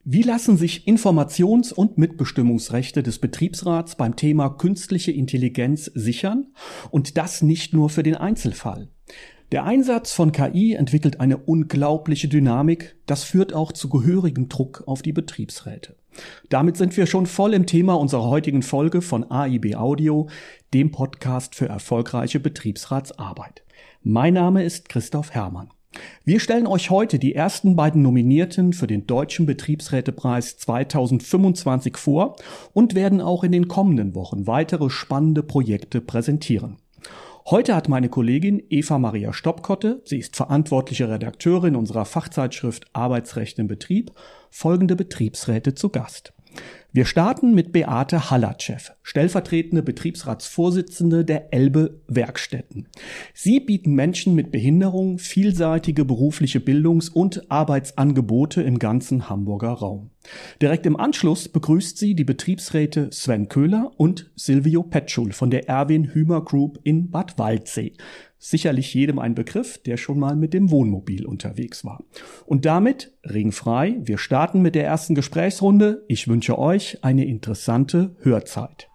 Wie lassen sich Informations- und Mitbestimmungsrechte des Betriebsrats beim Thema künstliche Intelligenz sichern? Und das nicht nur für den Einzelfall. Der Einsatz von KI entwickelt eine unglaubliche Dynamik. Das führt auch zu gehörigem Druck auf die Betriebsräte. Damit sind wir schon voll im Thema unserer heutigen Folge von AIB Audio, dem Podcast für erfolgreiche Betriebsratsarbeit. Mein Name ist Christoph Herrmann. Wir stellen euch heute die ersten beiden Nominierten für den Deutschen Betriebsrätepreis 2025 vor und werden auch in den kommenden Wochen weitere spannende Projekte präsentieren. Heute hat meine Kollegin Eva Maria Stopkotte, sie ist verantwortliche Redakteurin unserer Fachzeitschrift Arbeitsrecht im Betrieb, folgende Betriebsräte zu Gast. Wir starten mit Beate Hallatschew, stellvertretende Betriebsratsvorsitzende der Elbe Werkstätten. Sie bieten Menschen mit Behinderung vielseitige berufliche Bildungs- und Arbeitsangebote im ganzen Hamburger Raum. Direkt im Anschluss begrüßt sie die Betriebsräte Sven Köhler und Silvio Petschul von der Erwin Hümer Group in Bad Waldsee. Sicherlich jedem ein Begriff, der schon mal mit dem Wohnmobil unterwegs war. Und damit ringfrei, wir starten mit der ersten Gesprächsrunde. Ich wünsche euch eine interessante Hörzeit.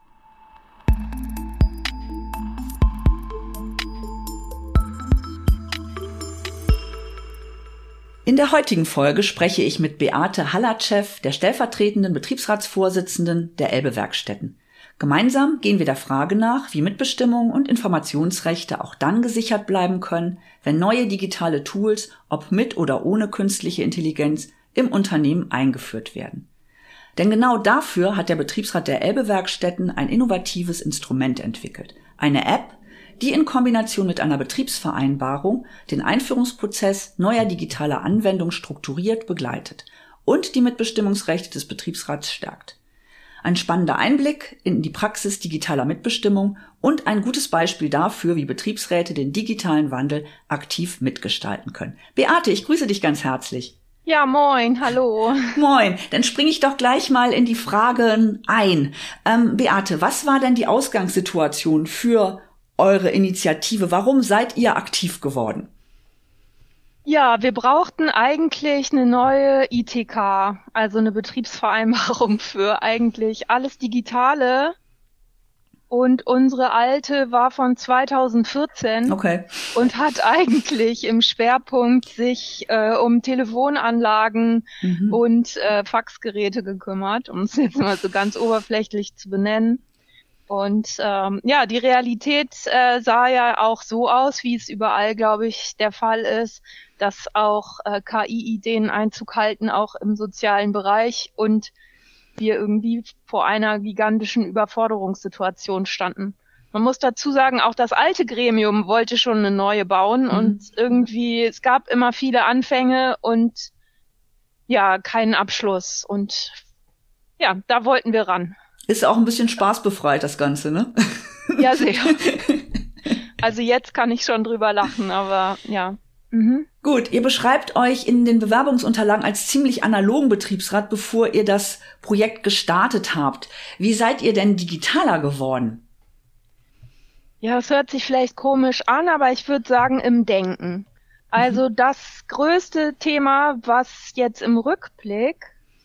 In der heutigen Folge spreche ich mit Beate Hallatschew, der stellvertretenden Betriebsratsvorsitzenden der Elbe Werkstätten. Gemeinsam gehen wir der Frage nach, wie Mitbestimmung und Informationsrechte auch dann gesichert bleiben können, wenn neue digitale Tools, ob mit oder ohne künstliche Intelligenz, im Unternehmen eingeführt werden. Denn genau dafür hat der Betriebsrat der Elbe Werkstätten ein innovatives Instrument entwickelt. Eine App, die in Kombination mit einer Betriebsvereinbarung den Einführungsprozess neuer digitaler Anwendungen strukturiert begleitet und die Mitbestimmungsrechte des Betriebsrats stärkt. Ein spannender Einblick in die Praxis digitaler Mitbestimmung und ein gutes Beispiel dafür, wie Betriebsräte den digitalen Wandel aktiv mitgestalten können. Beate, ich grüße dich ganz herzlich. Ja, moin, hallo. Moin, dann springe ich doch gleich mal in die Fragen ein. Beate, was war denn die Ausgangssituation für eure Initiative? Warum seid ihr aktiv geworden? Ja, wir brauchten eigentlich eine neue ITK, also eine Betriebsvereinbarung für eigentlich alles Digitale. Und unsere alte war von 2014 und hat eigentlich im Schwerpunkt sich um Telefonanlagen und Faxgeräte gekümmert, um es jetzt mal so ganz oberflächlich zu benennen. Und die Realität sah ja auch so aus, wie es überall, glaube ich, der Fall ist, dass auch KI-Ideen Einzug halten, auch im sozialen Bereich, und wir irgendwie vor einer gigantischen Überforderungssituation standen. Man muss dazu sagen, auch das alte Gremium wollte schon eine neue bauen und irgendwie, es gab immer viele Anfänge und ja, keinen Abschluss. Und ja, da wollten wir ran. Ist auch ein bisschen spaßbefreit, das Ganze, ne? Ja, sehr. Also jetzt kann ich schon drüber lachen, aber ja. Gut, ihr beschreibt euch in den Bewerbungsunterlagen als ziemlich analogen Betriebsrat, bevor ihr das Projekt gestartet habt. Wie seid ihr denn digitaler geworden? Ja, es hört sich vielleicht komisch an, aber ich würde sagen im Denken. Also das größte Thema, was jetzt im Rückblick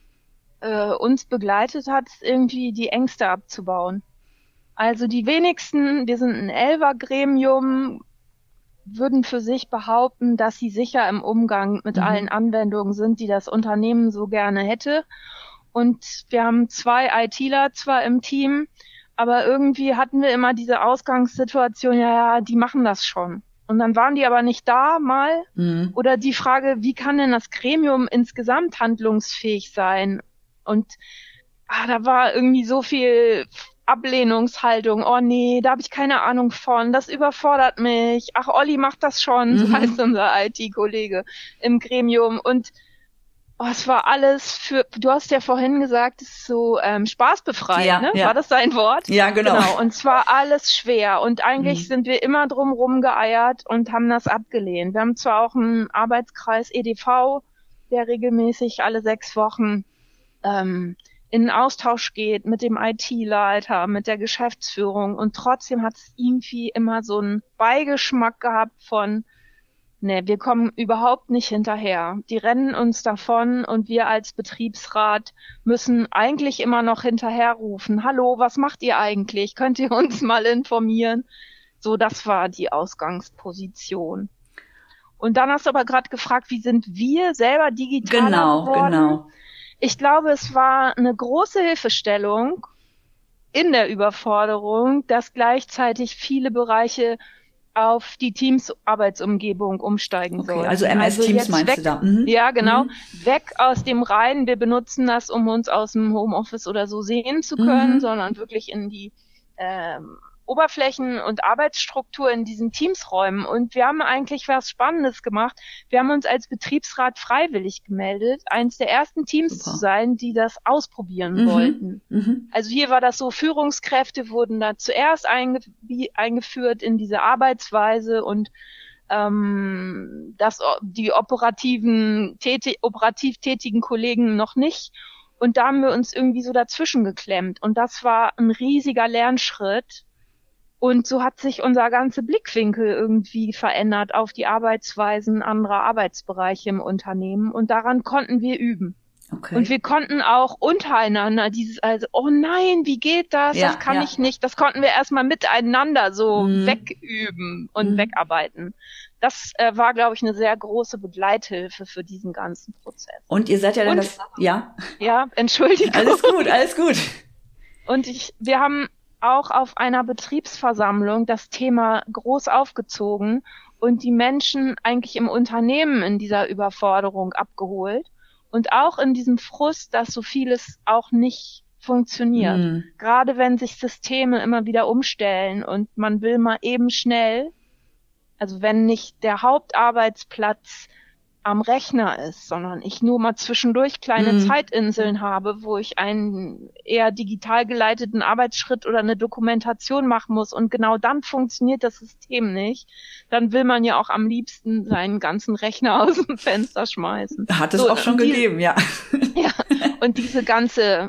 uns begleitet hat, ist irgendwie die Ängste abzubauen. Also die wenigsten, wir sind ein Elfer-Gremium, würden für sich behaupten, dass sie sicher im Umgang mit allen Anwendungen sind, die das Unternehmen so gerne hätte. Und wir haben 2 ITler zwar im Team, aber irgendwie hatten wir immer diese Ausgangssituation, ja, die machen das schon. Und dann waren die aber nicht da mal. Oder die Frage, wie kann denn das Gremium insgesamt handlungsfähig sein? Und da war irgendwie so viel Ablehnungshaltung. Oh nee, da habe ich keine Ahnung von. Das überfordert mich. Ach, Olli macht das schon, so heißt unser IT-Kollege im Gremium. Und es war alles du hast ja vorhin gesagt, es ist so spaßbefreit, ja, ne? Ja. War das dein Wort? Ja, genau. Und zwar alles schwer. Und eigentlich sind wir immer drum rumgeeiert und haben das abgelehnt. Wir haben zwar auch einen Arbeitskreis EDV, der regelmäßig alle 6 Wochen in Austausch geht mit dem IT-Leiter, mit der Geschäftsführung, und trotzdem hat es irgendwie immer so einen Beigeschmack gehabt von, nee, wir kommen überhaupt nicht hinterher. Die rennen uns davon und wir als Betriebsrat müssen eigentlich immer noch hinterherrufen. Hallo, was macht ihr eigentlich? Könnt ihr uns mal informieren? So, das war die Ausgangsposition. Und dann hast du aber gerade gefragt, wie sind wir selber digitaler geworden? Genau. Ich glaube, es war eine große Hilfestellung in der Überforderung, dass gleichzeitig viele Bereiche auf die Teams-Arbeitsumgebung umsteigen sollen. Also MS-Teams meinst du da? Mhm. Ja, genau. Weg aus dem reinen, wir benutzen das, um uns aus dem Homeoffice oder so sehen zu können, sondern wirklich in die Oberflächen und Arbeitsstruktur in diesen Teamsräumen. Und wir haben eigentlich was Spannendes gemacht. Wir haben uns als Betriebsrat freiwillig gemeldet, eins der ersten Teams zu sein, die das ausprobieren wollten. Also hier war das so, Führungskräfte wurden da zuerst eingeführt in diese Arbeitsweise und die operativ tätigen Kollegen noch nicht. Und da haben wir uns irgendwie so dazwischen geklemmt. Und das war ein riesiger Lernschritt. Und so hat sich unser ganzer Blickwinkel irgendwie verändert auf die Arbeitsweisen anderer Arbeitsbereiche im Unternehmen. Und daran konnten wir üben. Okay. Und wir konnten auch untereinander oh nein, wie geht das? Das kann ich nicht. Das konnten wir erstmal miteinander so wegüben und wegarbeiten. Das war, glaube ich, eine sehr große Begleithilfe für diesen ganzen Prozess. Und ihr seid ja dann Ja, Entschuldigung. Alles gut. Und wir haben auch auf einer Betriebsversammlung das Thema groß aufgezogen und die Menschen eigentlich im Unternehmen in dieser Überforderung abgeholt und auch in diesem Frust, dass so vieles auch nicht funktioniert. Gerade wenn sich Systeme immer wieder umstellen und man will mal eben schnell, also wenn nicht der Hauptarbeitsplatz am Rechner ist, sondern ich nur mal zwischendurch kleine Zeitinseln habe, wo ich einen eher digital geleiteten Arbeitsschritt oder eine Dokumentation machen muss und genau dann funktioniert das System nicht, dann will man ja auch am liebsten seinen ganzen Rechner aus dem Fenster schmeißen. Hat es auch schon gegeben, ja. Ja, und diese ganze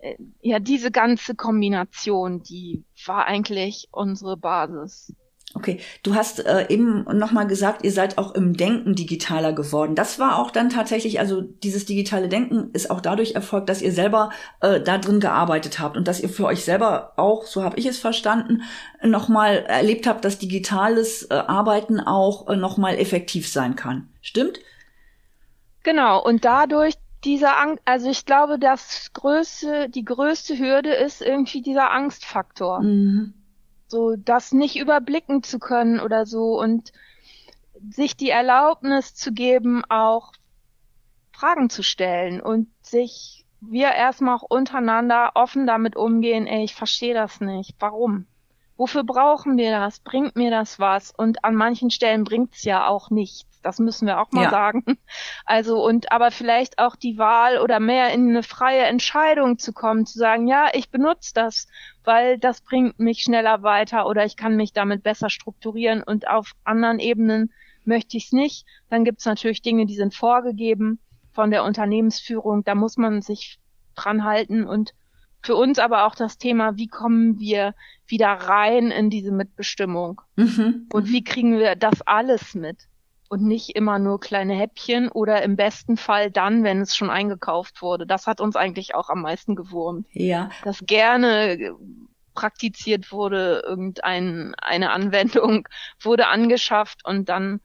Kombination, die war eigentlich unsere Basis. Okay, du hast eben nochmal gesagt, ihr seid auch im Denken digitaler geworden. Das war auch dann tatsächlich, also dieses digitale Denken ist auch dadurch erfolgt, dass ihr selber da drin gearbeitet habt und dass ihr für euch selber auch, so habe ich es verstanden, nochmal erlebt habt, dass digitales Arbeiten auch nochmal effektiv sein kann. Stimmt? Genau, und dadurch also ich glaube, die größte Hürde ist irgendwie dieser Angstfaktor. So, das nicht überblicken zu können oder so und sich die Erlaubnis zu geben, auch Fragen zu stellen und wir erstmal auch untereinander offen damit umgehen, ich verstehe das nicht. Warum? Wofür brauchen wir das? Bringt mir das was? Und an manchen Stellen bringt's ja auch nichts. Das müssen wir auch mal sagen. Also, aber vielleicht auch die Wahl oder mehr in eine freie Entscheidung zu kommen, zu sagen, ja, ich benutze das, weil das bringt mich schneller weiter oder ich kann mich damit besser strukturieren und auf anderen Ebenen möchte ich es nicht. Dann gibt's natürlich Dinge, die sind vorgegeben von der Unternehmensführung. Da muss man sich dran halten und für uns aber auch das Thema, wie kommen wir wieder rein in diese Mitbestimmung? Und wie kriegen wir das alles mit? Und nicht immer nur kleine Häppchen oder im besten Fall dann, wenn es schon eingekauft wurde. Das hat uns eigentlich auch am meisten gewurmt. Ja. Dass gerne praktiziert wurde, eine Anwendung wurde angeschafft und dann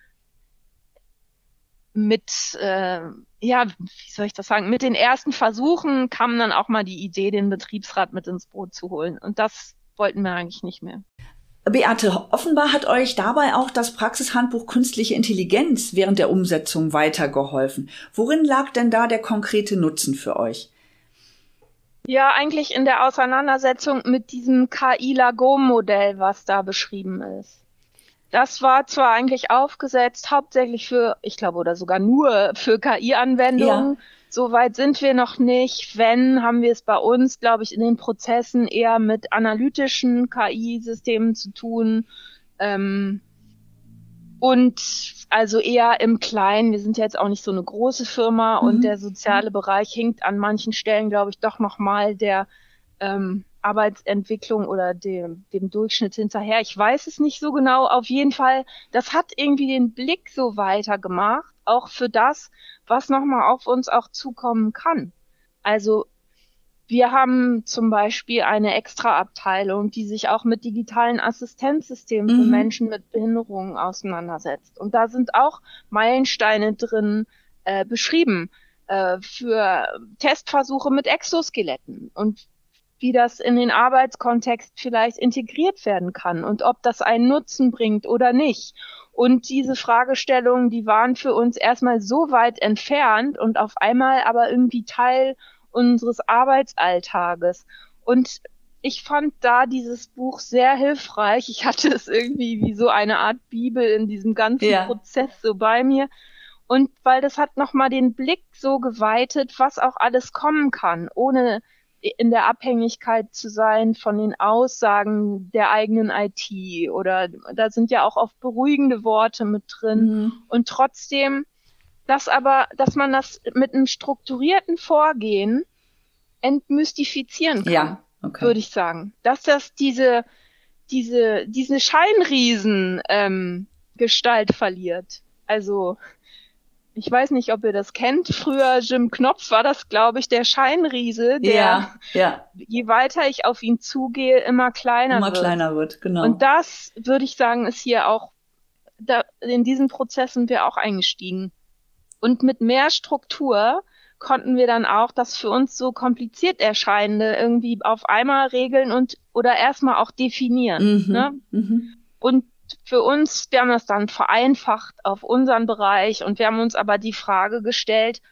mit den ersten Versuchen kam dann auch mal die Idee, den Betriebsrat mit ins Boot zu holen. Und das wollten wir eigentlich nicht mehr. Beate, offenbar hat euch dabei auch das Praxishandbuch Künstliche Intelligenz während der Umsetzung weitergeholfen. Worin lag denn da der konkrete Nutzen für euch? Ja, eigentlich in der Auseinandersetzung mit diesem KI-Lagom-Modell, was da beschrieben ist. Das war zwar eigentlich aufgesetzt, hauptsächlich oder sogar nur für KI-Anwendungen. Ja. Soweit sind wir noch nicht. Wenn, haben wir es bei uns, glaube ich, in den Prozessen eher mit analytischen KI-Systemen zu tun. Und also eher im Kleinen. Wir sind ja jetzt auch nicht so eine große Firma und der soziale Bereich hinkt an manchen Stellen, glaube ich, doch nochmal der Arbeitsentwicklung oder dem Durchschnitt hinterher. Ich weiß es nicht so genau. Auf jeden Fall, das hat irgendwie den Blick so weitergemacht, auch für das, was nochmal auf uns auch zukommen kann. Also wir haben zum Beispiel eine Extraabteilung, die sich auch mit digitalen Assistenzsystemen für Menschen mit Behinderungen auseinandersetzt. Und da sind auch Meilensteine drin beschrieben für Testversuche mit Exoskeletten und wie das in den Arbeitskontext vielleicht integriert werden kann und ob das einen Nutzen bringt oder nicht. Und diese Fragestellungen, die waren für uns erstmal so weit entfernt und auf einmal aber irgendwie Teil unseres Arbeitsalltages. Und ich fand da dieses Buch sehr hilfreich. Ich hatte es irgendwie wie so eine Art Bibel in diesem ganzen Prozess so bei mir. Und weil das hat nochmal den Blick so geweitet, was auch alles kommen kann, ohne in der Abhängigkeit zu sein von den Aussagen der eigenen IT, oder da sind ja auch oft beruhigende Worte mit drin. Und trotzdem, dass man das mit einem strukturierten Vorgehen entmystifizieren kann, würde ich sagen. Dass das diese Scheinriesen Gestalt verliert. Also ich weiß nicht, ob ihr das kennt. Früher Jim Knopf war das, glaube ich, der Scheinriese, der je weiter ich auf ihn zugehe, immer kleiner wird. Genau. Und das, würde ich sagen, ist hier auch, in diesen Prozess sind wir auch eingestiegen. Und mit mehr Struktur konnten wir dann auch das für uns so kompliziert Erscheinende irgendwie auf einmal regeln oder erstmal auch definieren. Ne? Und für uns, wir haben das dann vereinfacht auf unseren Bereich und wir haben uns aber die Frage gestellt,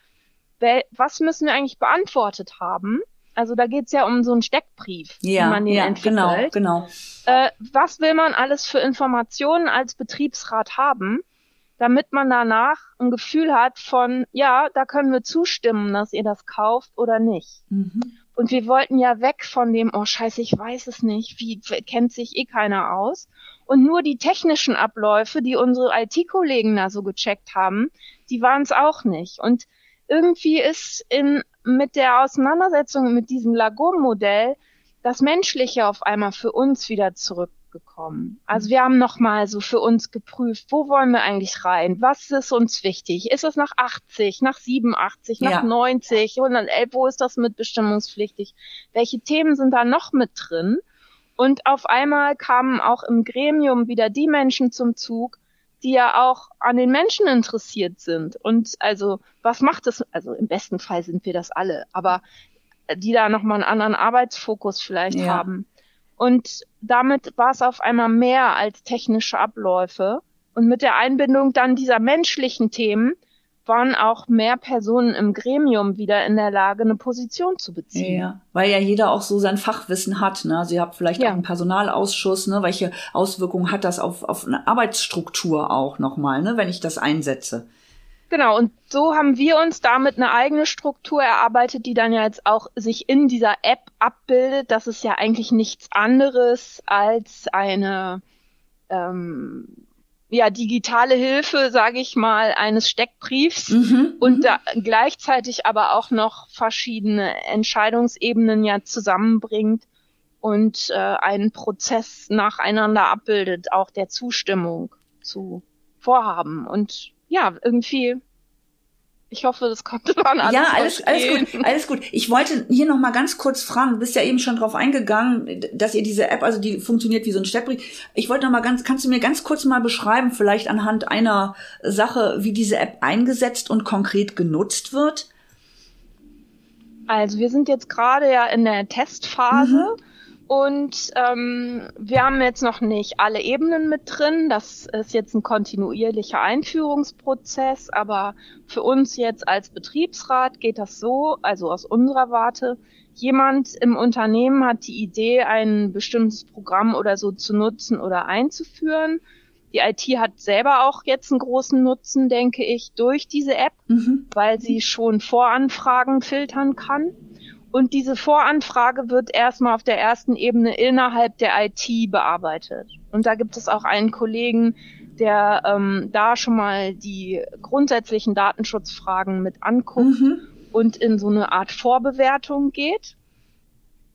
was müssen wir eigentlich beantwortet haben? Also da geht's ja um so einen Steckbrief, wie man den entwickelt. Genau. Was will man alles für Informationen als Betriebsrat haben, damit man danach ein Gefühl hat von, ja, da können wir zustimmen, dass ihr das kauft oder nicht. Und wir wollten ja weg von dem, oh scheiße, ich weiß es nicht, wie kennt sich eh keiner aus. Und nur die technischen Abläufe, die unsere IT-Kollegen da so gecheckt haben, die waren es auch nicht. Und irgendwie ist mit der Auseinandersetzung mit diesem Lagom-Modell das Menschliche auf einmal für uns wieder zurückgekommen. Also wir haben nochmal so für uns geprüft, wo wollen wir eigentlich rein? Was ist uns wichtig? Ist es nach 80, nach 87, nach 90, 111? Wo ist das mitbestimmungspflichtig? Welche Themen sind da noch mit drin? Und auf einmal kamen auch im Gremium wieder die Menschen zum Zug, die ja auch an den Menschen interessiert sind. Und also, was macht es? Also im besten Fall sind wir das alle, aber die da nochmal einen anderen Arbeitsfokus vielleicht haben. Und damit war es auf einmal mehr als technische Abläufe. Und mit der Einbindung dann dieser menschlichen Themen waren auch mehr Personen im Gremium wieder in der Lage, eine Position zu beziehen. Ja, weil ja jeder auch so sein Fachwissen hat. Ne? Also ihr habt vielleicht auch einen Personalausschuss. Ne? Welche Auswirkungen hat das auf eine Arbeitsstruktur auch nochmal, ne? Wenn ich das einsetze? Genau, und so haben wir uns damit eine eigene Struktur erarbeitet, die dann ja jetzt auch sich in dieser App abbildet. Das ist ja eigentlich nichts anderes als eine digitale Hilfe, sage ich mal, eines Steckbriefs und da gleichzeitig aber auch noch verschiedene Entscheidungsebenen ja zusammenbringt und einen Prozess nacheinander abbildet, auch der Zustimmung zu Vorhaben. Und ja, irgendwie, ich hoffe, das konnte man alles alles gut. Ich wollte hier noch mal ganz kurz fragen, du bist ja eben schon drauf eingegangen, dass ihr diese App, also die funktioniert wie so ein Steckbrief. Ich wollte noch mal kannst du mir ganz kurz mal beschreiben, vielleicht anhand einer Sache, wie diese App eingesetzt und konkret genutzt wird? Also wir sind jetzt gerade ja in der Testphase. Und wir haben jetzt noch nicht alle Ebenen mit drin. Das ist jetzt ein kontinuierlicher Einführungsprozess. Aber für uns jetzt als Betriebsrat geht das so, also aus unserer Warte, jemand im Unternehmen hat die Idee, ein bestimmtes Programm oder so zu nutzen oder einzuführen. Die IT hat selber auch jetzt einen großen Nutzen, denke ich, durch diese App, weil sie schon Voranfragen filtern kann. Und diese Voranfrage wird erstmal auf der ersten Ebene innerhalb der IT bearbeitet. Und da gibt es auch einen Kollegen, der da schon mal die grundsätzlichen Datenschutzfragen mit anguckt und in so eine Art Vorbewertung geht.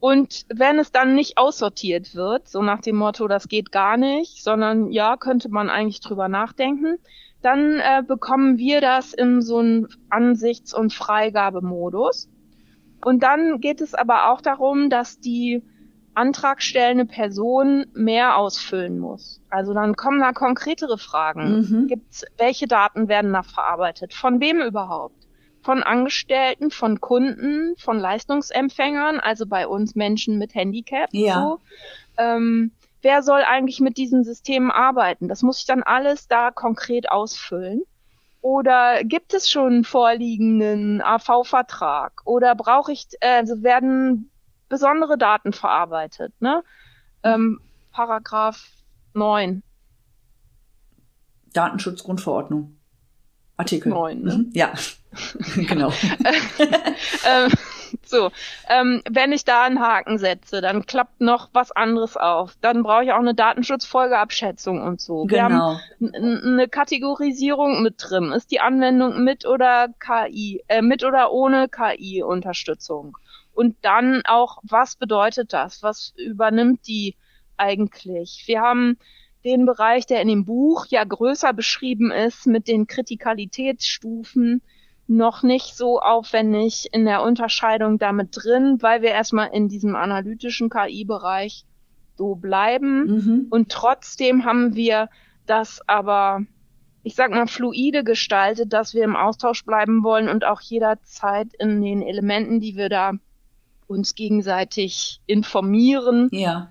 Und wenn es dann nicht aussortiert wird, so nach dem Motto, das geht gar nicht, sondern ja, könnte man eigentlich drüber nachdenken, dann bekommen wir das in so einen Ansichts- und Freigabemodus. Und dann geht es aber auch darum, dass die antragstellende Person mehr ausfüllen muss. Also dann kommen da konkretere Fragen. Welche Daten werden da verarbeitet? Von wem überhaupt? Von Angestellten, von Kunden, von Leistungsempfängern, also bei uns Menschen mit Handicap. Ja. So. Wer soll eigentlich mit diesen Systemen arbeiten? Das muss ich dann alles da konkret ausfüllen. Oder gibt es schon einen vorliegenden AV-Vertrag? Oder werden besondere Daten verarbeitet? Ne? Paragraph 9. Datenschutzgrundverordnung. Artikel 9, ne? Ja, genau. Wenn ich da einen Haken setze, dann klappt noch was anderes auf. Dann brauche ich auch eine Datenschutzfolgeabschätzung und so. Wir haben eine Kategorisierung mit drin. Ist die Anwendung mit oder ohne KI-Unterstützung? Und dann auch, was bedeutet das? Was übernimmt die eigentlich? Wir haben den Bereich, der in dem Buch ja größer beschrieben ist, mit den Kritikalitätsstufen, noch nicht so aufwendig in der Unterscheidung damit drin, weil wir erstmal in diesem analytischen KI-Bereich so bleiben. Und trotzdem haben wir das aber, ich sag mal, fluide gestaltet, dass wir im Austausch bleiben wollen und auch jederzeit in den Elementen, die wir da uns gegenseitig informieren,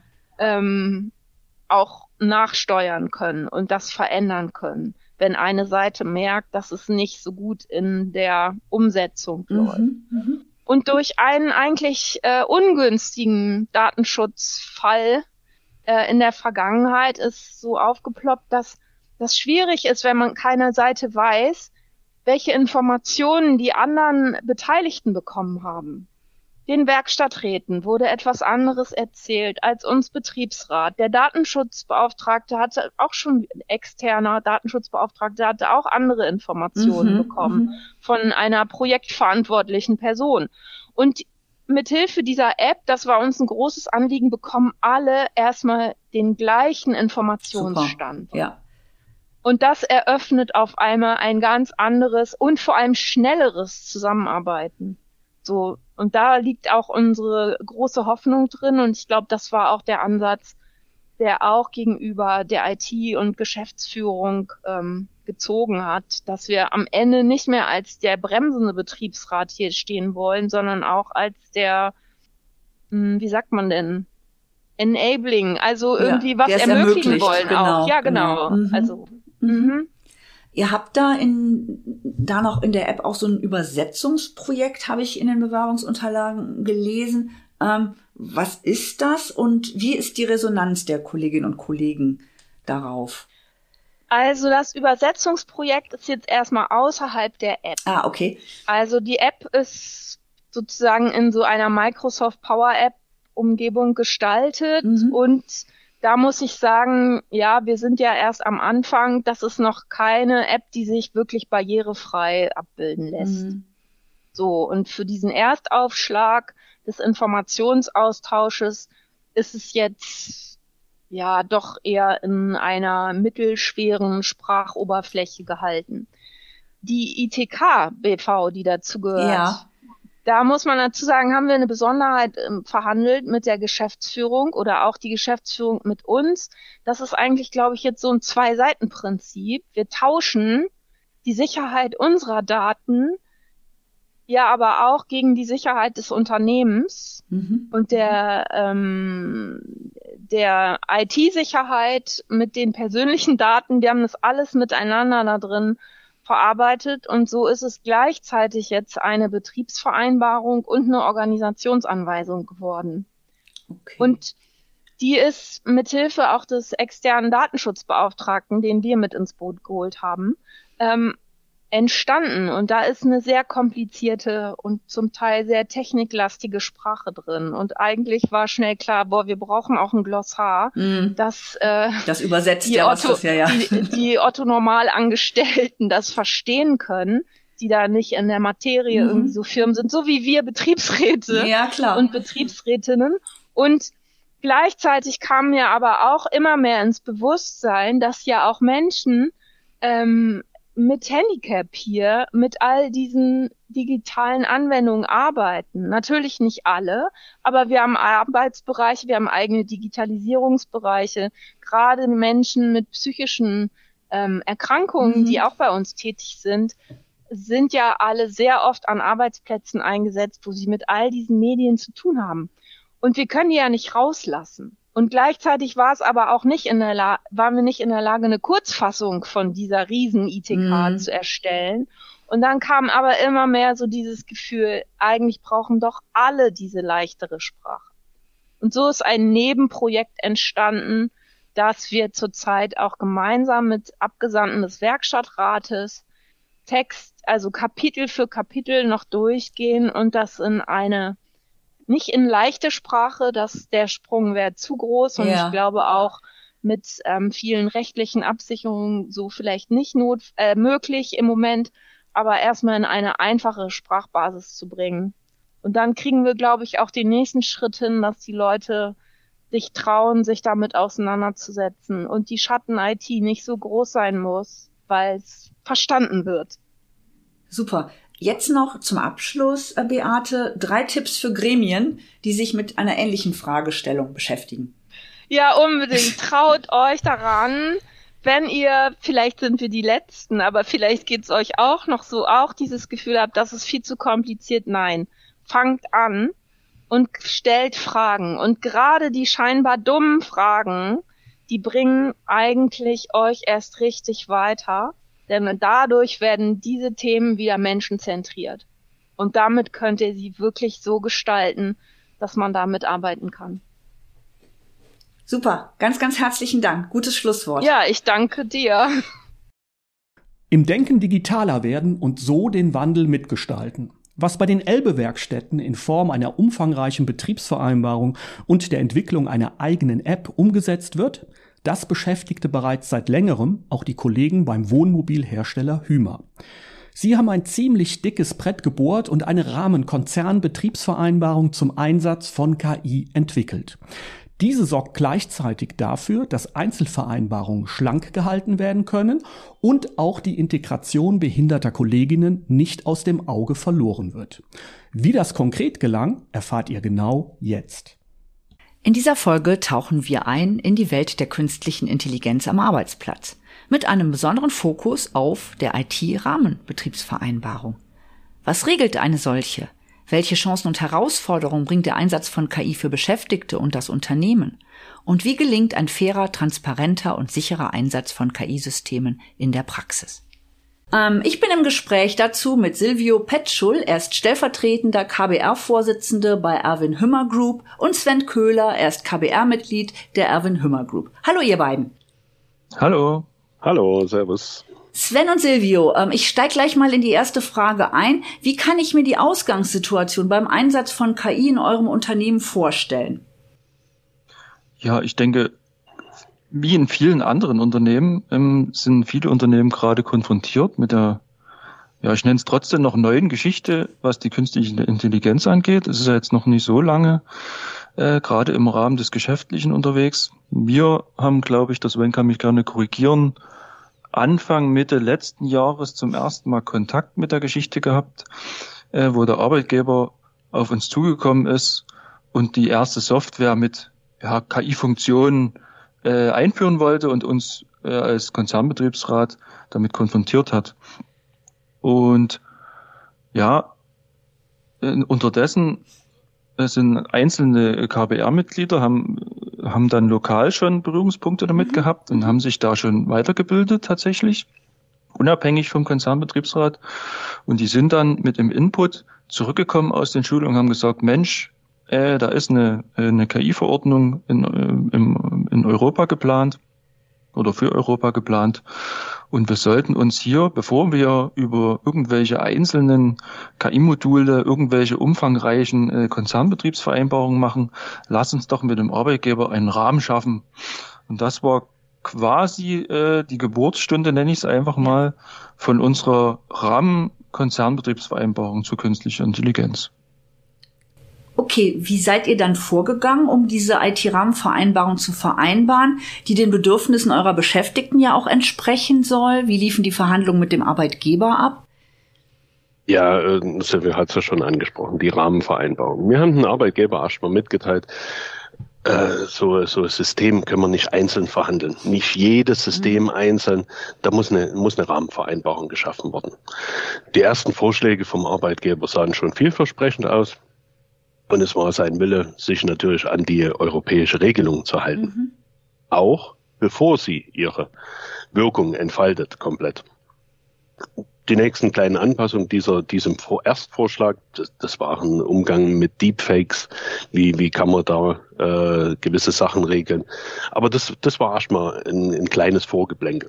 auch nachsteuern können und das verändern können, wenn eine Seite merkt, dass es nicht so gut in der Umsetzung läuft. Und durch einen eigentlich ungünstigen Datenschutzfall in der Vergangenheit ist so aufgeploppt, dass das schwierig ist, wenn man keine Seite weiß, welche Informationen die anderen Beteiligten bekommen haben. Den Werkstatträten wurde etwas anderes erzählt als uns Betriebsrat. Der Datenschutzbeauftragte externer Datenschutzbeauftragte hatte auch andere Informationen bekommen von einer projektverantwortlichen Person. Und mithilfe dieser App, das war uns ein großes Anliegen, bekommen alle erstmal den gleichen Informationsstand. Super. Ja. Und das eröffnet auf einmal ein ganz anderes und vor allem schnelleres Zusammenarbeiten. So, und da liegt auch unsere große Hoffnung drin. Und ich glaube, das war auch der Ansatz, der auch gegenüber der IT und Geschäftsführung gezogen hat, dass wir am Ende nicht mehr als der bremsende Betriebsrat hier stehen wollen, sondern auch als der, wie sagt man denn, enabling, also irgendwie was ermöglichen wollen auch. Ja, genau. Also, Ihr habt da noch in der App auch so ein Übersetzungsprojekt, habe ich in den Bewerbungsunterlagen gelesen. Was ist das und wie ist die Resonanz der Kolleginnen und Kollegen darauf? Also das Übersetzungsprojekt ist jetzt erstmal außerhalb der App. Ah, okay. Also die App ist sozusagen in so einer Microsoft Power App Umgebung gestaltet und da muss ich sagen, ja, wir sind ja erst am Anfang. Das ist noch keine App, die sich wirklich barrierefrei abbilden lässt. So, und für diesen Erstaufschlag des Informationsaustausches ist es jetzt ja doch eher in einer mittelschweren Sprachoberfläche gehalten. Die ITK-BV, die dazu gehört, da muss man dazu sagen, haben wir eine Besonderheit verhandelt mit der Geschäftsführung oder auch die Geschäftsführung mit uns. Das ist eigentlich, glaube ich, jetzt so ein Zwei-Seiten-Prinzip. Wir tauschen die Sicherheit unserer Daten ja aber auch gegen die Sicherheit des Unternehmens und der IT-Sicherheit mit den persönlichen Daten. Wir haben das alles miteinander da drin verarbeitet und so ist es gleichzeitig jetzt eine Betriebsvereinbarung und eine Organisationsanweisung geworden. Okay. Und die ist mithilfe auch des externen Datenschutzbeauftragten, den wir mit ins Boot geholt haben, entstanden. Und da ist eine sehr komplizierte und zum Teil sehr techniklastige Sprache drin. Und eigentlich war schnell klar, wir brauchen auch ein Glossar, das übersetzt die Otto-Normalangestellten das verstehen können, die da nicht in der Materie irgendwie so firm sind, so wie wir Betriebsräte und Betriebsrätinnen. Und gleichzeitig kam mir aber auch immer mehr ins Bewusstsein, dass ja auch Menschen mit Handicap hier, mit all diesen digitalen Anwendungen arbeiten. Natürlich nicht alle, aber wir haben Arbeitsbereiche, wir haben eigene Digitalisierungsbereiche. Gerade Menschen mit psychischen Erkrankungen, die auch bei uns tätig sind ja alle sehr oft an Arbeitsplätzen eingesetzt, wo sie mit all diesen Medien zu tun haben. Und wir können die ja nicht rauslassen. Und gleichzeitig waren wir nicht in der Lage, eine Kurzfassung von dieser riesen ITK zu erstellen. Und dann kam aber immer mehr so dieses Gefühl, eigentlich brauchen doch alle diese leichtere Sprache. Und so ist ein Nebenprojekt entstanden, das wir zurzeit auch gemeinsam mit Abgesandten des Werkstattrates also Kapitel für Kapitel noch durchgehen und das nicht in leichte Sprache, der Sprung wäre zu groß und ich glaube auch mit vielen rechtlichen Absicherungen so vielleicht nicht möglich im Moment, aber erstmal in eine einfache Sprachbasis zu bringen. Und dann kriegen wir, glaube ich, auch den nächsten Schritt hin, dass die Leute sich trauen, sich damit auseinanderzusetzen und die Schatten-IT nicht so groß sein muss, weil es verstanden wird. Super. Jetzt noch zum Abschluss, Beate, 3 Tipps für Gremien, die sich mit einer ähnlichen Fragestellung beschäftigen. Ja, unbedingt. Traut euch daran, vielleicht sind wir die Letzten, aber vielleicht geht's euch auch noch so, auch dieses Gefühl habt, das ist viel zu kompliziert. Nein, fangt an und stellt Fragen. Und gerade die scheinbar dummen Fragen, die bringen eigentlich euch erst richtig weiter. Denn dadurch werden diese Themen wieder menschenzentriert. Und damit könnt ihr sie wirklich so gestalten, dass man damit arbeiten kann. Super, ganz, ganz herzlichen Dank. Gutes Schlusswort. Ja, ich danke dir. Im Denken digitaler werden und so den Wandel mitgestalten. Was bei den Elbe-Werkstätten in Form einer umfangreichen Betriebsvereinbarung und der Entwicklung einer eigenen App umgesetzt wird, das beschäftigte bereits seit längerem auch die Kollegen beim Wohnmobilhersteller Hymer. Sie haben ein ziemlich dickes Brett gebohrt und eine Rahmenkonzernbetriebsvereinbarung zum Einsatz von KI entwickelt. Diese sorgt gleichzeitig dafür, dass Einzelvereinbarungen schlank gehalten werden können und auch die Integration behinderter Kolleginnen nicht aus dem Auge verloren wird. Wie das konkret gelang, erfahrt ihr genau jetzt. In dieser Folge tauchen wir ein in die Welt der künstlichen Intelligenz am Arbeitsplatz mit einem besonderen Fokus auf der IT-Rahmenbetriebsvereinbarung. Was regelt eine solche? Welche Chancen und Herausforderungen bringt der Einsatz von KI für Beschäftigte und das Unternehmen? Und wie gelingt ein fairer, transparenter und sicherer Einsatz von KI-Systemen in der Praxis? Ich bin im Gespräch dazu mit Silvio Petschul, er ist stellvertretender KBR-Vorsitzende bei Erwin Hümmer Group, und Sven Köhler, er ist KBR-Mitglied der Erwin Hümmer Group. Hallo ihr beiden. Hallo. Hallo, servus. Sven und Silvio, ich steige gleich mal in die erste Frage ein. Wie kann ich mir die Ausgangssituation beim Einsatz von KI in eurem Unternehmen vorstellen? Ja, ich denke, wie in vielen anderen Unternehmen sind viele Unternehmen gerade konfrontiert mit der, ich nenne es trotzdem noch neuen Geschichte, was die künstliche Intelligenz angeht. Es ist ja jetzt noch nicht so lange, gerade im Rahmen des Geschäftlichen unterwegs. Wir haben, glaube ich, das Sven kann mich gerne korrigieren, Anfang, Mitte letzten Jahres zum ersten Mal Kontakt mit der Geschichte gehabt, wo der Arbeitgeber auf uns zugekommen ist und die erste Software mit KI-Funktionen einführen wollte und uns als Konzernbetriebsrat damit konfrontiert hat. Und unterdessen sind einzelne KBR-Mitglieder, haben dann lokal schon Berührungspunkte damit gehabt und haben sich da schon weitergebildet tatsächlich, unabhängig vom Konzernbetriebsrat. Und die sind dann mit dem Input zurückgekommen aus den Schulungen und haben gesagt, Mensch, da ist eine KI-Verordnung in Europa geplant oder für Europa geplant. Und wir sollten uns hier, bevor wir über irgendwelche einzelnen KI-Module, irgendwelche umfangreichen Konzernbetriebsvereinbarungen machen, lass uns doch mit dem Arbeitgeber einen Rahmen schaffen. Und das war quasi die Geburtsstunde, nenne ich es einfach mal, von unserer Konzernbetriebsvereinbarung zur künstlichen Intelligenz. Okay, wie seid ihr dann vorgegangen, um diese IT-Rahmenvereinbarung zu vereinbaren, die den Bedürfnissen eurer Beschäftigten ja auch entsprechen soll? Wie liefen die Verhandlungen mit dem Arbeitgeber ab? Ja, Silvia hat es ja schon angesprochen, die Rahmenvereinbarung. Wir haben den Arbeitgeber erstmal mitgeteilt, so ein System können wir nicht einzeln verhandeln. Nicht jedes System einzeln, da muss eine Rahmenvereinbarung geschaffen werden. Die ersten Vorschläge vom Arbeitgeber sahen schon vielversprechend aus. Und es war sein Wille, sich natürlich an die europäische Regelung zu halten. Auch bevor sie ihre Wirkung entfaltet, komplett. Die nächsten kleinen Anpassungen diesem Erstvorschlag, das waren Umgang mit Deepfakes, wie kann man da gewisse Sachen regeln. Aber das war erstmal ein kleines Vorgeplänkel.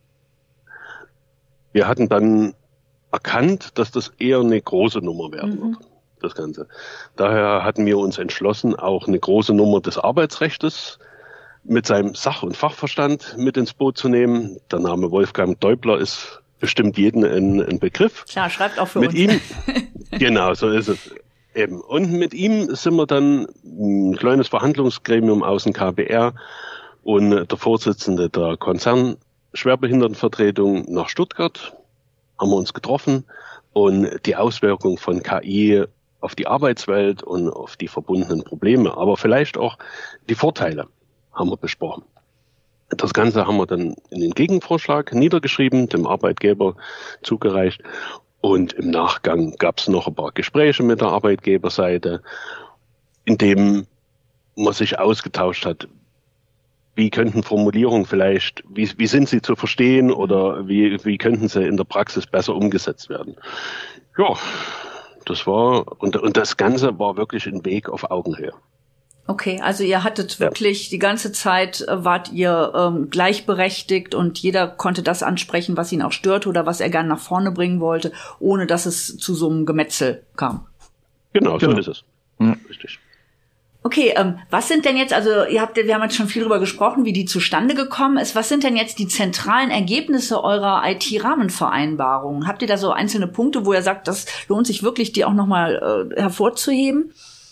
Wir hatten dann erkannt, dass das eher eine große Nummer werden wird, das Ganze. Daher hatten wir uns entschlossen, auch eine große Nummer des Arbeitsrechtes mit seinem Sach- und Fachverstand mit ins Boot zu nehmen. Der Name Wolfgang Deubler ist bestimmt jeden ein Begriff. Klar, schreibt auch für mit uns. Ihm, genau, so ist es eben. Und mit ihm sind wir dann ein kleines Verhandlungsgremium aus dem KBR und der Vorsitzende der Konzernschwerbehindertenvertretung nach Stuttgart, haben wir uns getroffen und die Auswirkungen von KI auf die Arbeitswelt und auf die verbundenen Probleme, aber vielleicht auch die Vorteile haben wir besprochen. Das Ganze haben wir dann in den Gegenvorschlag niedergeschrieben, dem Arbeitgeber zugereicht. Und im Nachgang gab es noch ein paar Gespräche mit der Arbeitgeberseite, in dem man sich ausgetauscht hat, wie könnten Formulierungen vielleicht, wie sind sie zu verstehen oder wie könnten sie in der Praxis besser umgesetzt werden. Ja, das war, und das Ganze war wirklich ein Weg auf Augenhöhe. Okay, also ihr hattet wirklich die ganze Zeit, wart ihr gleichberechtigt und jeder konnte das ansprechen, was ihn auch störte oder was er gerne nach vorne bringen wollte, ohne dass es zu so einem Gemetzel kam. Genau, so ist es. Ja. Richtig. Okay, was sind denn jetzt, also wir haben jetzt schon viel drüber gesprochen, wie die zustande gekommen ist. Was sind denn jetzt die zentralen Ergebnisse eurer IT-Rahmenvereinbarung? Habt ihr da so einzelne Punkte, wo ihr sagt, das lohnt sich wirklich, die auch nochmal hervorzuheben?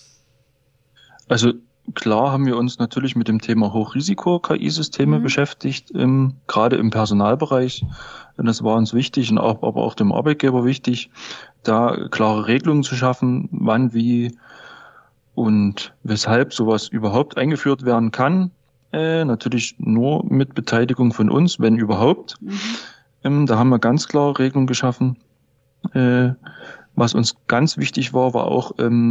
Also klar haben wir uns natürlich mit dem Thema Hochrisiko-KI-Systeme beschäftigt, gerade im Personalbereich. Und das war uns wichtig und aber auch dem Arbeitgeber wichtig, da klare Regelungen zu schaffen, wann, wie und weshalb sowas überhaupt eingeführt werden kann. Natürlich nur mit Beteiligung von uns, wenn überhaupt. Da haben wir ganz klare Regelungen geschaffen. Was uns ganz wichtig war auch,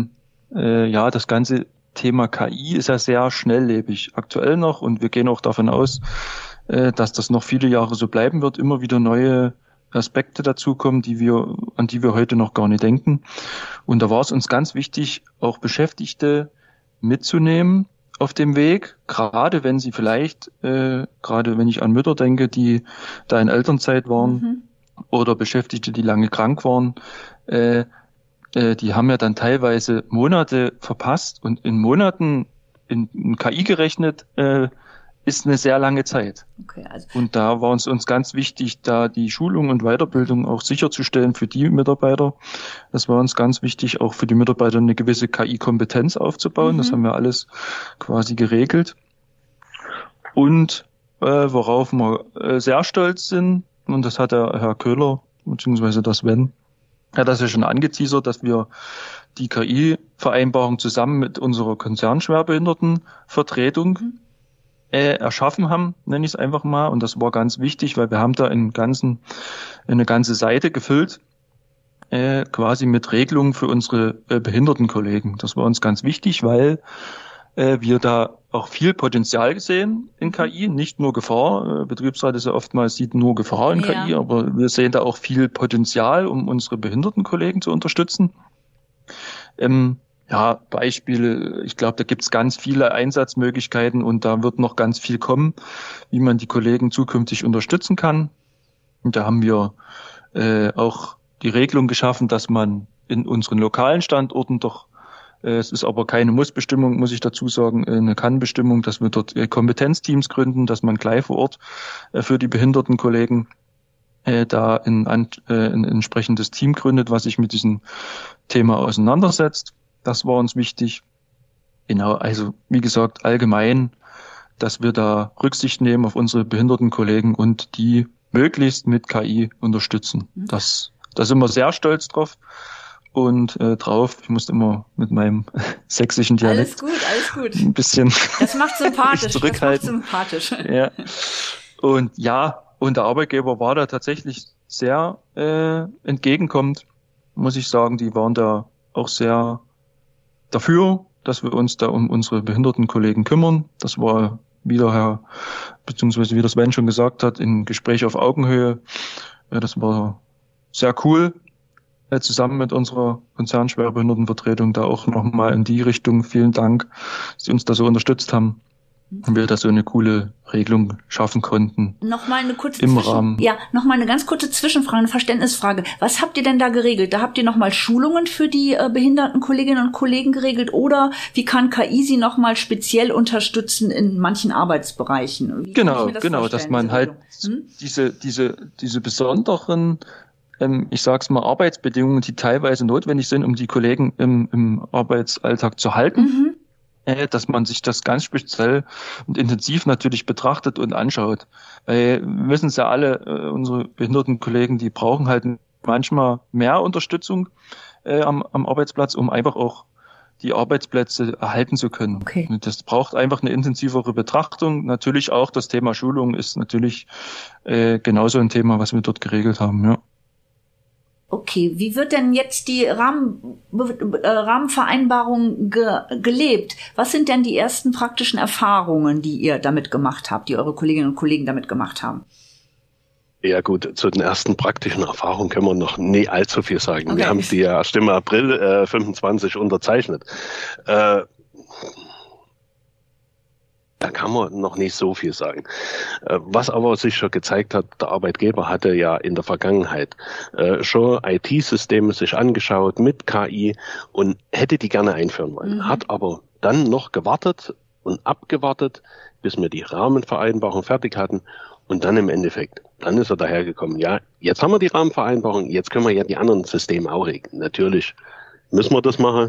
das ganze Thema KI ist ja sehr schnelllebig aktuell noch und wir gehen auch davon aus, dass das noch viele Jahre so bleiben wird, immer wieder neue Aspekte dazukommen, an die wir heute noch gar nicht denken. Und da war es uns ganz wichtig, auch Beschäftigte mitzunehmen auf dem Weg, gerade wenn sie vielleicht, gerade wenn ich an Mütter denke, die da in Elternzeit waren oder Beschäftigte, die lange krank waren, die haben ja dann teilweise Monate verpasst und in Monaten in KI gerechnet ist eine sehr lange Zeit. Okay, also. Und da war uns ganz wichtig, da die Schulung und Weiterbildung auch sicherzustellen für die Mitarbeiter. Das war uns ganz wichtig, auch für die Mitarbeiter eine gewisse KI-Kompetenz aufzubauen. Das haben wir alles quasi geregelt. Und worauf wir sehr stolz sind, und das hat der Herr Köhler beziehungsweise der Sven, hat das ja schon angeteasert, dass wir die KI-Vereinbarung zusammen mit unserer Konzernschwerbehindertenvertretung erschaffen haben, nenne ich es einfach mal. Und das war ganz wichtig, weil wir haben da eine ganze Seite gefüllt, quasi mit Regelungen für unsere Behindertenkollegen. Das war uns ganz wichtig, weil wir da auch viel Potenzial sehen in KI, nicht nur Gefahr. Betriebsrat ist ja oftmals sieht nur Gefahr in KI, aber wir sehen da auch viel Potenzial, um unsere Behindertenkollegen zu unterstützen. Beispiele, ich glaube, da gibt's ganz viele Einsatzmöglichkeiten und da wird noch ganz viel kommen, wie man die Kollegen zukünftig unterstützen kann. Und da haben wir auch die Regelung geschaffen, dass man in unseren lokalen Standorten es ist aber keine Mussbestimmung, muss ich dazu sagen, eine Kann-Bestimmung, dass wir dort Kompetenzteams gründen, dass man gleich vor Ort für die behinderten Kollegen da ein entsprechendes Team gründet, was sich mit diesem Thema auseinandersetzt. Das war uns wichtig. Genau, also wie gesagt, allgemein, dass wir da Rücksicht nehmen auf unsere behinderten Kollegen und die möglichst mit KI unterstützen. Da sind wir sehr stolz drauf und drauf. Ich musste immer mit meinem sächsischen Dialekt alles gut. ein bisschen das macht sympathisch. zurückhalten. Ja. Und der Arbeitgeber war da tatsächlich sehr entgegenkommend, muss ich sagen. Die waren da auch sehr dafür, dass wir uns da um unsere behinderten Kollegen kümmern. Das war wieder beziehungsweise wie das Sven schon gesagt hat, ein Gespräch auf Augenhöhe. Das war sehr cool, zusammen mit unserer Konzernschwerbehindertenvertretung da auch nochmal in die Richtung. Vielen Dank, dass Sie uns da so unterstützt haben. Und wir da so eine coole Regelung schaffen konnten. Nochmal eine kurze Nochmal eine ganz kurze Zwischenfrage, eine Verständnisfrage. Was habt ihr denn da geregelt? Da habt ihr nochmal Schulungen für die behinderten Kolleginnen und Kollegen geregelt oder wie kann KI sie nochmal speziell unterstützen in manchen Arbeitsbereichen? Genau, dass man halt diese besonderen, ich sag's mal, Arbeitsbedingungen, die teilweise notwendig sind, um die Kollegen im Arbeitsalltag zu halten, dass man sich das ganz speziell und intensiv natürlich betrachtet und anschaut. Weil wir wissen es ja alle, unsere behinderten Kollegen, die brauchen halt manchmal mehr Unterstützung am Arbeitsplatz, um einfach auch die Arbeitsplätze erhalten zu können. Okay. Und das braucht einfach eine intensivere Betrachtung. Natürlich auch das Thema Schulung ist natürlich genauso ein Thema, was wir dort geregelt haben. Ja. Okay, wie wird denn jetzt die Rahmenvereinbarung gelebt? Was sind denn die ersten praktischen Erfahrungen, die ihr damit gemacht habt, die eure Kolleginnen und Kollegen damit gemacht haben? Ja gut, zu den ersten praktischen Erfahrungen können wir noch nie allzu viel sagen. Okay. Wir haben die ja erst im April 25 unterzeichnet. Da kann man noch nicht so viel sagen. Was aber sich schon gezeigt hat, der Arbeitgeber hatte ja in der Vergangenheit schon IT-Systeme sich angeschaut mit KI und hätte die gerne einführen wollen. Hat aber dann noch gewartet und abgewartet, bis wir die Rahmenvereinbarung fertig hatten und dann im Endeffekt, dann ist er dahergekommen, ja, jetzt haben wir die Rahmenvereinbarung, jetzt können wir ja die anderen Systeme auch regeln. Natürlich müssen wir das machen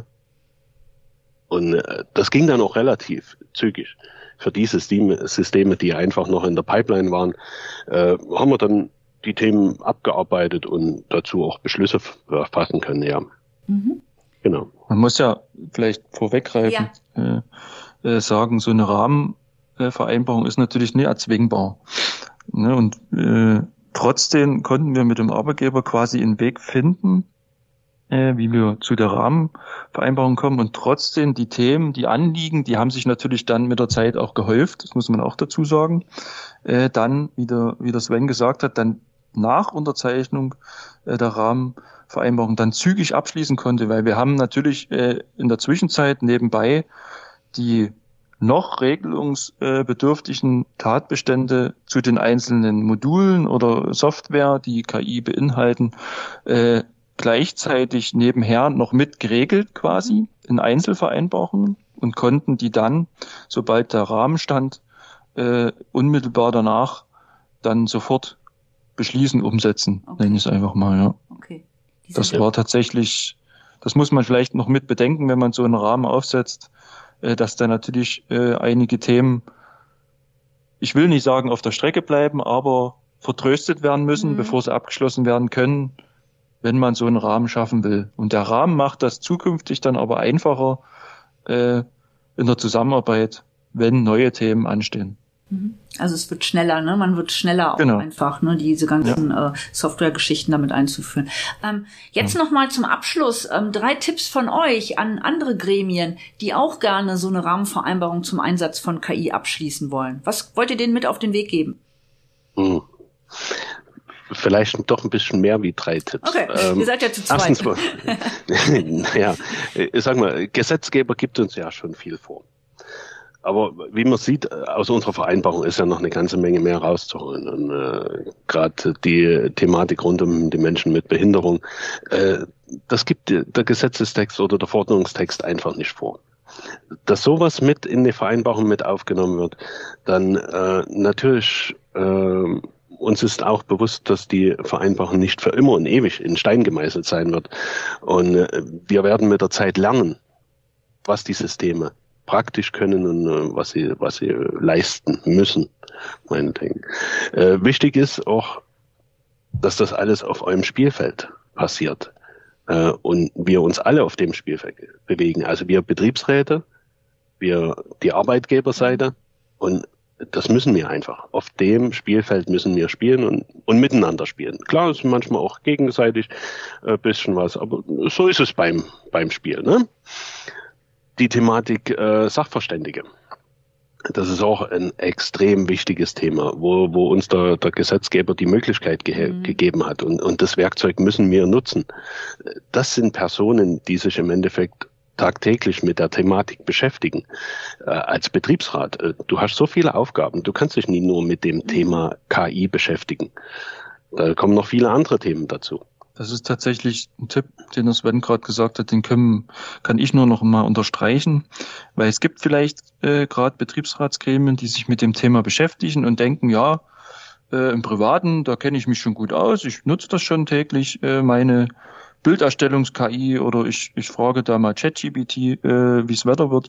und das ging dann auch relativ zügig. Für diese Systeme, die einfach noch in der Pipeline waren, haben wir dann die Themen abgearbeitet und dazu auch Beschlüsse fassen können, ja. Genau. Man muss ja vielleicht vorweggreifen, sagen, so eine Rahmenvereinbarung ist natürlich nicht erzwingbar. Ne? Und trotzdem konnten wir mit dem Arbeitgeber quasi einen Weg finden, wie wir zu der Rahmenvereinbarung kommen und trotzdem die Themen, die Anliegen, die haben sich natürlich dann mit der Zeit auch gehäuft, das muss man auch dazu sagen, dann, wie der Sven gesagt hat, dann nach Unterzeichnung der Rahmenvereinbarung dann zügig abschließen konnte, weil wir haben natürlich in der Zwischenzeit nebenbei die noch regelungsbedürftigen Tatbestände zu den einzelnen Modulen oder Software, die KI beinhalten, gleichzeitig nebenher noch mit geregelt quasi in Einzelvereinbarungen und konnten die dann, sobald der Rahmen stand, unmittelbar danach dann sofort beschließen, umsetzen, nenne ich es einfach mal. Ja. Okay. Das war tatsächlich, das muss man vielleicht noch mit bedenken, wenn man so einen Rahmen aufsetzt, dass da natürlich einige Themen, ich will nicht sagen auf der Strecke bleiben, aber vertröstet werden müssen, bevor sie abgeschlossen werden können, wenn man so einen Rahmen schaffen will. Und der Rahmen macht das zukünftig dann aber einfacher in der Zusammenarbeit, wenn neue Themen anstehen. Also es wird schneller, ne? Man wird schneller auch einfach, ne? Diese ganzen Software-Geschichten damit einzuführen. Jetzt nochmal zum Abschluss 3 Tipps von euch an andere Gremien, die auch gerne so eine Rahmenvereinbarung zum Einsatz von KI abschließen wollen. Was wollt ihr denen mit auf den Weg geben? Vielleicht doch ein bisschen mehr wie 3 Tipps. Okay, ihr seid ja zu zweit. Erstens mal, ja, ich sag mal, Gesetzgeber gibt uns ja schon viel vor. Aber wie man sieht, aus unserer Vereinbarung ist ja noch eine ganze Menge mehr rauszuholen. Und gerade die Thematik rund um die Menschen mit Behinderung, das gibt der Gesetzestext oder der Verordnungstext einfach nicht vor. Dass sowas mit in die Vereinbarung mit aufgenommen wird, dann natürlich uns ist auch bewusst, dass die Vereinbarung nicht für immer und ewig in Stein gemeißelt sein wird. Und wir werden mit der Zeit lernen, was die Systeme praktisch können und was sie leisten müssen, meinetwegen. Wichtig ist auch, dass das alles auf eurem Spielfeld passiert und wir uns alle auf dem Spielfeld bewegen. Also wir Betriebsräte, wir die Arbeitgeberseite, und das müssen wir einfach. Auf dem Spielfeld müssen wir spielen und miteinander spielen. Klar, es ist manchmal auch gegenseitig ein bisschen was, aber so ist es beim Spiel, ne? Die Thematik Sachverständige. Das ist auch ein extrem wichtiges Thema, wo uns der Gesetzgeber die Möglichkeit gegeben hat. Und das Werkzeug müssen wir nutzen. Das sind Personen, die sich im Endeffekt tagtäglich mit der Thematik beschäftigen. Als Betriebsrat, du hast so viele Aufgaben. Du kannst dich nie nur mit dem Thema KI beschäftigen. Da kommen noch viele andere Themen dazu. Das ist tatsächlich ein Tipp, den Sven gerade gesagt hat, den kann ich nur noch mal unterstreichen, weil es gibt vielleicht gerade Betriebsratsgremien, die sich mit dem Thema beschäftigen und denken, ja, im Privaten, da kenne ich mich schon gut aus, ich nutze das schon täglich, meine Bilderstellungs-KI, oder ich frage da mal ChatGPT, wie es Wetter wird.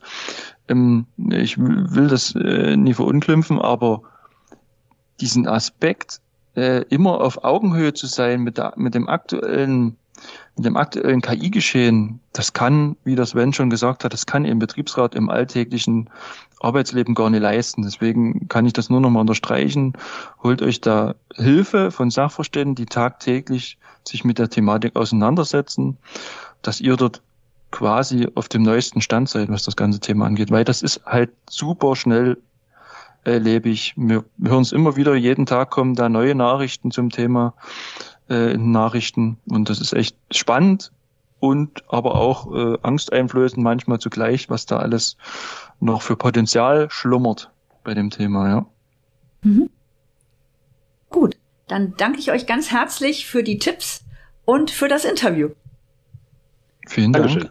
Ich will das nie verunglimpfen, aber diesen Aspekt, immer auf Augenhöhe zu sein mit dem aktuellen KI-Geschehen, das kann, wie das Sven schon gesagt hat, das kann im Betriebsrat im alltäglichen Arbeitsleben gar nicht leisten. Deswegen kann ich das nur noch mal unterstreichen. Holt euch da Hilfe von Sachverständigen, die tagtäglich sich mit der Thematik auseinandersetzen, dass ihr dort quasi auf dem neuesten Stand seid, was das ganze Thema angeht, weil das ist halt super schnell lebig. Wir hören es immer wieder, jeden Tag kommen da neue Nachrichten zum Thema in Nachrichten, und das ist echt spannend und aber auch angsteinflößend manchmal zugleich, was da alles noch für Potenzial schlummert bei dem Thema, ja. Mhm. Gut, dann danke ich euch ganz herzlich für die Tipps und für das Interview. Vielen Dank. Dankeschön.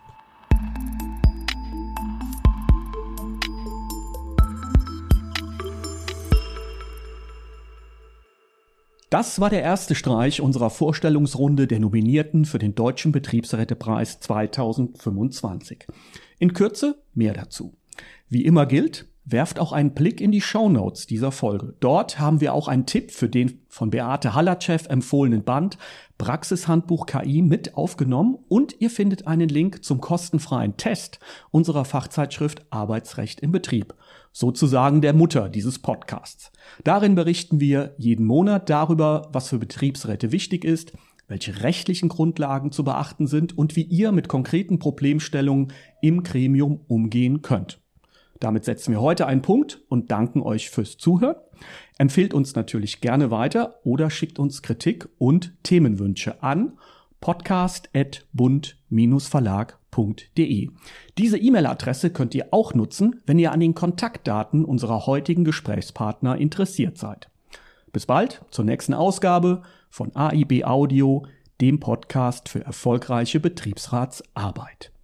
Das war der erste Streich unserer Vorstellungsrunde der Nominierten für den Deutschen Betriebsrätepreis 2025. In Kürze mehr dazu. Wie immer gilt, werft auch einen Blick in die Shownotes dieser Folge. Dort haben wir auch einen Tipp für den von Beate Hallertschew empfohlenen Band Praxishandbuch KI mit aufgenommen, und ihr findet einen Link zum kostenfreien Test unserer Fachzeitschrift Arbeitsrecht im Betrieb, sozusagen der Mutter dieses Podcasts. Darin berichten wir jeden Monat darüber, was für Betriebsräte wichtig ist, welche rechtlichen Grundlagen zu beachten sind und wie ihr mit konkreten Problemstellungen im Gremium umgehen könnt. Damit setzen wir heute einen Punkt und danken euch fürs Zuhören. Empfehlt uns natürlich gerne weiter oder schickt uns Kritik und Themenwünsche an podcast@bund-verlag.de. Diese E-Mail-Adresse könnt ihr auch nutzen, wenn ihr an den Kontaktdaten unserer heutigen Gesprächspartner interessiert seid. Bis bald zur nächsten Ausgabe von AIB Audio, dem Podcast für erfolgreiche Betriebsratsarbeit.